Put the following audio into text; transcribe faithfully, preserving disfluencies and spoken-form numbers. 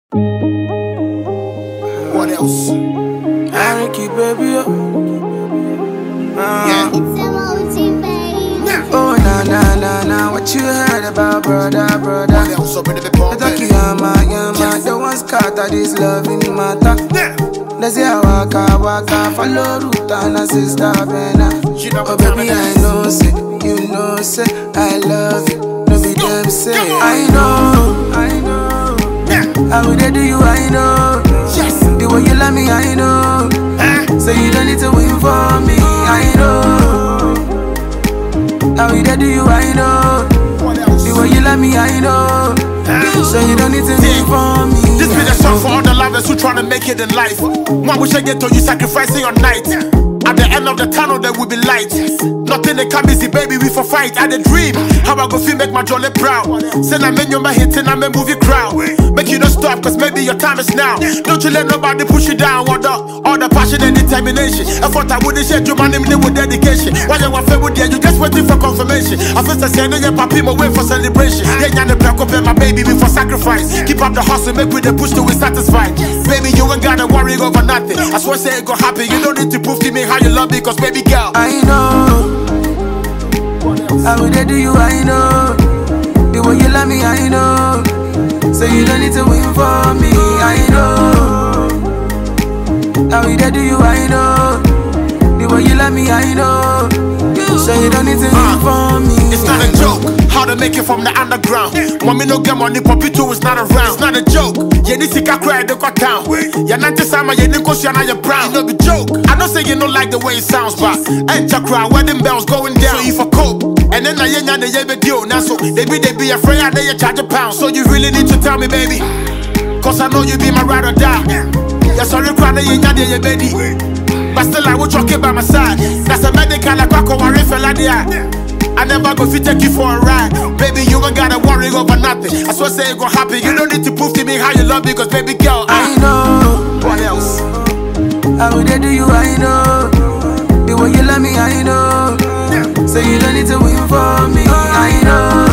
What else? Ricky, baby. Uh, Yeah. Oh, na na na na. What you heard about, brother, brother? What else up in the The pump? talkie, yama, yama. The one scatter this loving matter. Yeah. Let's see how waka waka. Follow route and a sister Bena. You know Oh, what baby, time it I is. know, say, you know, say, I love you. No be them say, come on. I know, I know. Yeah. How would they do you, I know. Yes. The way you love me, I know. Huh? So you don't need to win for me, I know. How we do you, I know. What else? The way you love me, I know. So you don't need to win for me. This be the song for all the lovers who tryna make it in life. One wish I get to you sacrificing your night. At the end of the tunnel there will be light. Nothing that come easy, baby, we for fight. I the dream, how I go feel make my jolly proud. Send a menu my hit and I'm a movie crowd. Make you not stop, cause maybe your time is now. Don't you let nobody push you down. What up? All the passion and determination. I thought I wouldn't share your money with dedication. Why you want with you? You just waiting for confirmation. I first I said, yeah, papi, my way for celebration. Yeah, yeah, the black up my baby before sacrifice. Keep up the hustle, make with the push till we satisfied. Baby, you ain't gotta worry over nothing. I swear say it go happen. You don't need to prove to me how you love me, cause baby girl, I know. How would they do you, I know. The way you love me, I know. So you don't need to win for me, I know. How we do you, I know. The way you love me, I know. So you don't need to win for me. it's not a joke. How to make it from the underground. Mommy no get money, Poppy too is not around. It's not a joke. You need to cry, they got down. You're not the same, you didn't cause you're not your brown. You know, be joke. I don't say you don't like the way it sounds, but ain't your cry, wedding bells going down. So if I cope, and then I ain't got the yeah, deal. Now, so they be, they be afraid, and they charge a pound. So you really need to tell me, baby. Cause I know you be my ride or die. Yeah, sorry, cry, they ain't got the yeah, baby. But still, I will talk by my side. That's a medical, like I call a fella there. I never go fit take you for a ride. Baby, you ain't gotta worry over nothing. I swear say it gon' happen. You don't need to prove to me how you love me, cause baby girl, I I know. what else? How would they do you, I know. The way you love me, I know. So you don't need to win for me, I know.